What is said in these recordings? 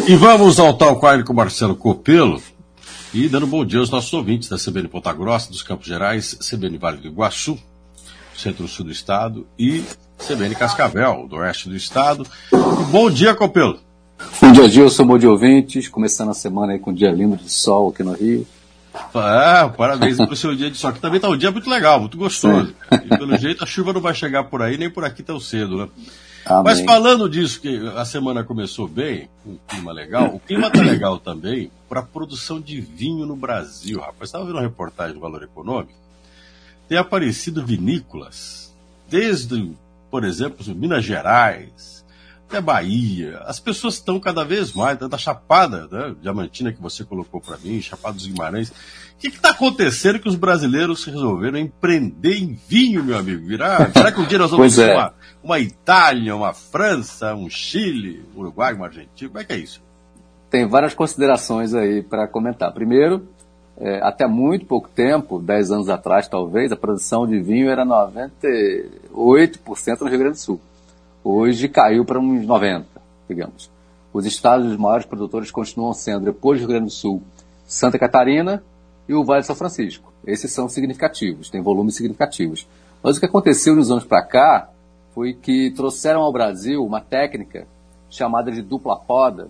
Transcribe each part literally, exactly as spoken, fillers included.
E vamos ao Talk com o Marcelo Copelo e dando bom dia aos nossos ouvintes da C B N Ponta Grossa, dos Campos Gerais, C B N Vale do Iguaçu, Centro-Sul do Estado e C B N Cascavel, do Oeste do Estado. E bom dia, Copelo. Bom dia, Gilson, bom dia, ouvintes. Começando a semana aí com um dia lindo de sol aqui no Rio. Ah, parabéns pelo seu dia de sol, que também está um dia muito legal, muito gostoso. Sim. E pelo jeito a chuva não vai chegar por aí, nem por aqui tão cedo, né? Amém. Mas falando disso, que a semana começou bem, com um clima legal, o clima está legal também para a produção de vinho no Brasil, rapaz. Estava vendo uma reportagem do Valor Econômico, tem aparecido vinícolas, desde, por exemplo, Minas Gerais, até Bahia. As pessoas estão cada vez mais, da Chapada, né, Diamantina que você colocou para mim, Chapada dos Guimarães. O que está acontecendo que os brasileiros resolveram empreender em vinho, meu amigo? Virar, será que um dia nós vamos ter é. uma, uma Itália, uma França, um Chile, um Uruguai, uma Argentina? Como é que é isso? Tem várias considerações aí para comentar. Primeiro, é, até muito pouco tempo, dez anos atrás talvez, a produção de vinho era noventa e oito por cento no Rio Grande do Sul. Hoje caiu para uns noventa por cento, digamos. Os estados dos maiores produtores continuam sendo, depois do Rio Grande do Sul, Santa Catarina e o Vale de São Francisco. Esses são significativos, têm volumes significativos. Mas o que aconteceu nos anos para cá foi que trouxeram ao Brasil uma técnica chamada de dupla poda,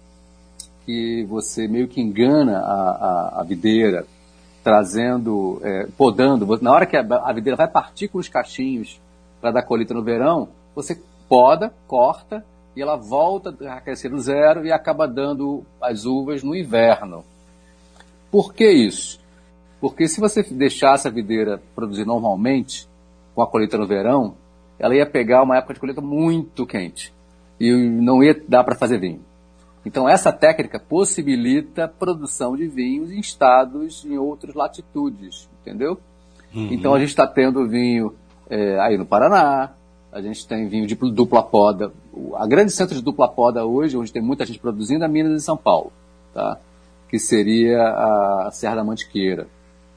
que você meio que engana a, a, a videira, trazendo, é, podando. Na hora que a, a videira vai partir com os cachinhos para dar colheita no verão, você poda, corta, e ela volta a crescer do zero e acaba dando as uvas no inverno. Por que isso? Porque se você deixasse a videira produzir normalmente, com a colheita no verão, ela ia pegar uma época de colheita muito quente e não ia dar para fazer vinho. Então essa técnica possibilita a produção de vinhos em estados em outras latitudes, entendeu? Uhum. Então a gente está tendo vinho é, aí no Paraná, a gente tem vinho de dupla poda. A grande centro de dupla poda hoje, onde tem muita gente produzindo, é Minas e São Paulo, tá? Que seria a Serra da Mantiqueira.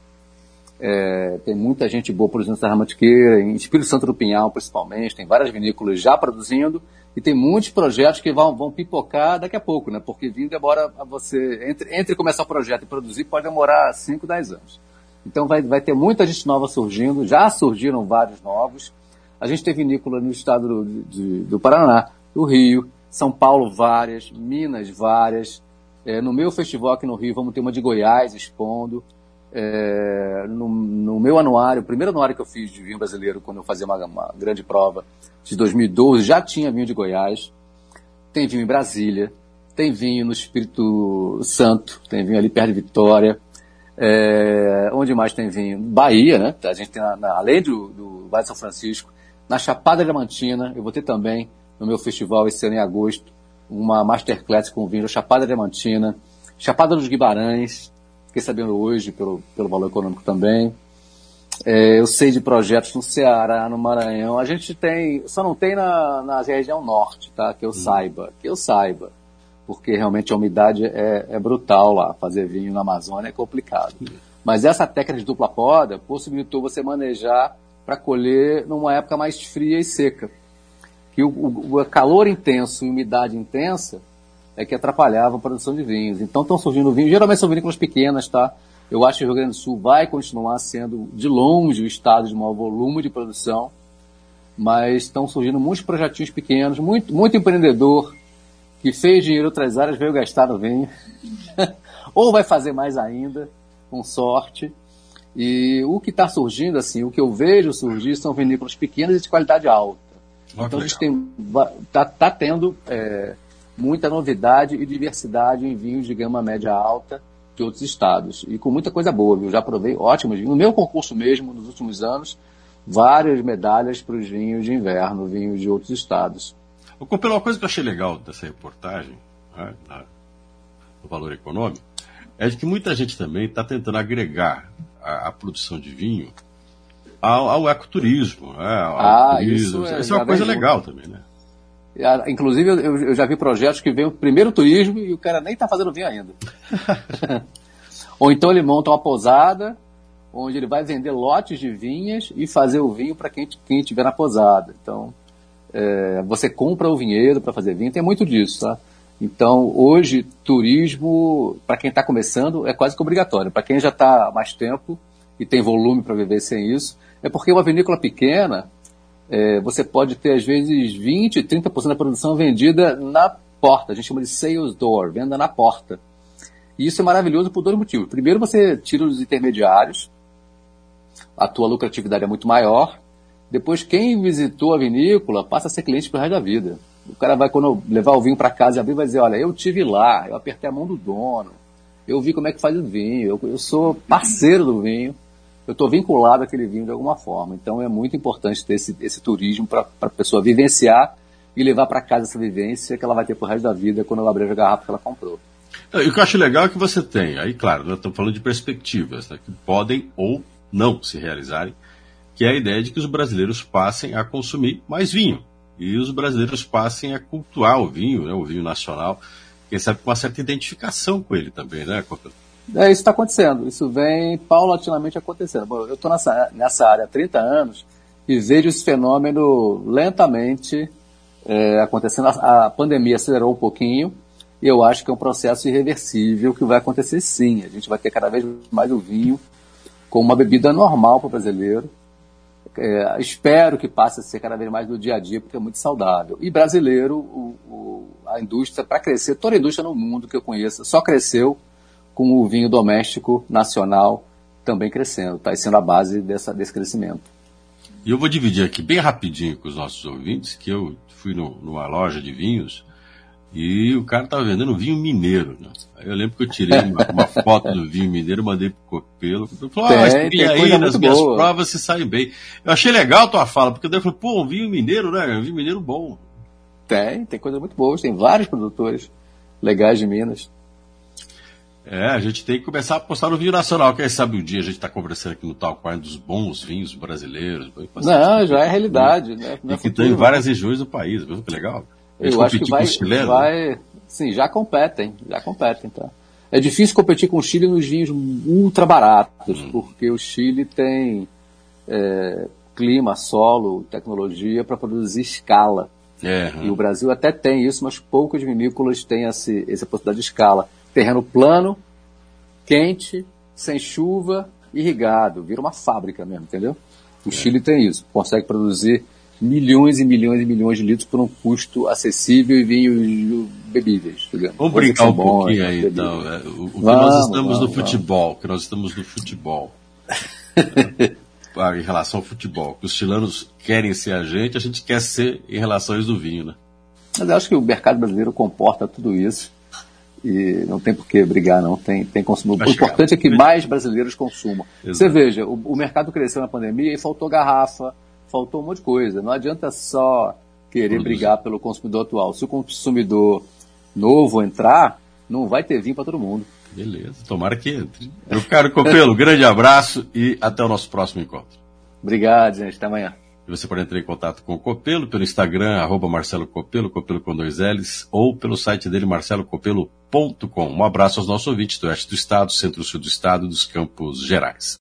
É, tem muita gente boa produzindo Serra da Mantiqueira, em Espírito Santo do Pinhal, principalmente, tem várias vinícolas já produzindo, e tem muitos projetos que vão, vão pipocar daqui a pouco, né? Porque vinho demora a você, entre, entre começar o projeto e produzir, pode demorar cinco, dez anos. Então vai, vai ter muita gente nova surgindo, já surgiram vários novos. A gente tem vinícola no estado do, de, do Paraná, do Rio, São Paulo várias, Minas várias. É, no meu festival aqui no Rio, vamos ter uma de Goiás expondo. É, no, no meu anuário, o primeiro anuário que eu fiz de vinho brasileiro, quando eu fazia uma, uma grande prova, de dois mil e doze, já tinha vinho de Goiás. Tem vinho em Brasília, tem vinho no Espírito Santo, tem vinho ali perto de Vitória. É, onde mais tem vinho? Bahia, né? A gente tem, na, na, além do, do Vale de São Francisco, na Chapada Diamantina, eu vou ter também, no meu festival esse ano em agosto, uma masterclass com vinho da Chapada Diamantina, Chapada dos Guimarães, fiquei sabendo hoje pelo, pelo Valor Econômico também. É, eu sei de projetos no Ceará, no Maranhão. A gente tem, só não tem na, na região norte, tá? Que eu hum. saiba, que eu saiba. Porque realmente a umidade é, é brutal lá. Fazer vinho na Amazônia é complicado. Hum. Mas essa técnica de dupla poda possibilitou você manejar para colher numa época mais fria e seca. Que o, o, o calor intenso e umidade intensa é que atrapalhava a produção de vinhos. Então estão surgindo vinhos, geralmente são vinícolas pequenas, tá? Eu acho que o Rio Grande do Sul vai continuar sendo, de longe, o estado de maior volume de produção, mas estão surgindo muitos projetinhos pequenos, muito, muito empreendedor que fez dinheiro em outras áreas, veio gastar no vinho, ou vai fazer mais ainda, com sorte. E o que está surgindo, assim, o que eu vejo surgir são vinícolas pequenas e de qualidade alta. Oh, então a gente está tá tendo é, muita novidade e diversidade em vinhos de gama média alta de outros estados. E com muita coisa boa, viu? Já provei ótimos vinhos. No meu concurso mesmo, nos últimos anos, várias medalhas para os vinhos de inverno, vinhos de outros estados. Pela uma coisa que eu achei legal dessa reportagem, né, na, no Valor Econômico, é de que muita gente também está tentando agregar a, a produção de vinho ao, ao ecoturismo. Né, ao ah, turismo. Isso é, isso é uma coisa legal junto. Também, né? Inclusive, eu, eu já vi projetos que vêm o primeiro turismo e o cara nem está fazendo vinho ainda. Ou então ele monta uma pousada, onde ele vai vender lotes de vinhas e fazer o vinho para quem, quem estiver na pousada. Então, é, você compra o vinhedo para fazer vinho, tem muito disso, tá? Então, hoje, turismo, para quem está começando, é quase que obrigatório. Para quem já está há mais tempo e tem volume para viver sem isso, é porque uma vinícola pequena, é, você pode ter, às vezes, vinte, trinta por cento da produção vendida na porta. A gente chama de sales door, venda na porta. E isso é maravilhoso por dois motivos. Primeiro, você tira os intermediários, a tua lucratividade é muito maior. Depois, quem visitou a vinícola passa a ser cliente pro resto da vida. O cara vai, quando levar o vinho para casa e abrir, vai dizer, olha, eu tive lá, eu apertei a mão do dono, eu vi como é que faz o vinho, eu, eu sou parceiro do vinho, eu estou vinculado àquele vinho de alguma forma. Então é muito importante ter esse, esse turismo para a pessoa vivenciar e levar para casa essa vivência que ela vai ter pro resto da vida quando ela abrir a garrafa que ela comprou. E o que eu acho legal é que você tem, aí claro, nós estamos falando de perspectivas, né, que podem ou não se realizarem, que é a ideia de que os brasileiros passem a consumir mais vinho. E os brasileiros passem a cultuar o vinho, né, o vinho nacional, quem sabe com uma certa identificação com ele também, né, Copelo? É, isso está acontecendo, isso vem paulatinamente acontecendo. Bom, eu estou nessa, nessa área há trinta anos e vejo esse fenômeno lentamente é, acontecendo. A, a pandemia acelerou um pouquinho e eu acho que é um processo irreversível que vai acontecer sim. A gente vai ter cada vez mais o vinho como uma bebida normal para o brasileiro. É, espero que passe a ser cada vez mais do dia a dia, porque é muito saudável. E brasileiro, o, o, a indústria, para crescer, toda a indústria no mundo que eu conheço, só cresceu com o vinho doméstico nacional também crescendo. Está sendo a base dessa, desse crescimento. E eu vou dividir aqui bem rapidinho com os nossos ouvintes, que eu fui no, numa loja de vinhos e o cara estava vendendo vinho mineiro, né? Aí eu lembro que eu tirei uma, uma foto do vinho mineiro, mandei pro Copelo. Ele falou, ah, mas tem aí nas minhas boa. provas se sai bem. Eu achei legal a tua fala, porque eu falei, pô, um vinho mineiro, né? Um vinho mineiro bom. Tem, tem coisas muito boas, tem vários produtores legais de Minas. É, a gente tem que começar a apostar no vinho nacional. Quem sabe um dia a gente está conversando aqui no Talk Wine dos bons vinhos brasileiros. Não, já é realidade. Né? E que tem em várias regiões do país, viu que legal? Eu acho que vai, vai... Sim, já competem, já competem, tá? É difícil competir com o Chile nos vinhos ultra baratos, hum. porque o Chile tem é, clima, solo, tecnologia para produzir escala. É, hum. E o Brasil até tem isso, mas poucas vinícolas têm esse, essa possibilidade de escala. Terreno plano, quente, sem chuva, irrigado. Vira uma fábrica mesmo, entendeu? O é. Chile tem isso. Consegue produzir milhões e milhões e milhões de litros por um custo acessível e vinhos bebíveis. Digamos. Vamos brincar um bons, pouquinho aí, então. É, o, o que vamos, nós estamos vamos, no futebol, vamos. que nós estamos no futebol. Em relação ao futebol. Que os chilenos querem ser a gente, a gente quer ser em relação ao do vinho, né? Mas eu acho que o mercado brasileiro comporta tudo isso. E não tem por que brigar, não. Tem, tem consumidor. O importante é que mais brasileiros consumam. Exato. Você veja, o, o mercado cresceu na pandemia e faltou garrafa, faltou um monte de coisa. Não adianta só querer Produzir. brigar pelo consumidor atual. Se o consumidor novo entrar, não vai ter vinho para todo mundo. Beleza, tomara que entre. Meu caro Copelo, grande abraço e até o nosso próximo encontro. Obrigado, gente. Até amanhã. E você pode entrar em contato com o Copelo pelo Instagram, arroba Marcelo Copelo, Copelo com dois L's, ou pelo site dele, marcelo copelo ponto com. Um abraço aos nossos ouvintes do oeste do estado, centro-sul do estado e dos Campos Gerais.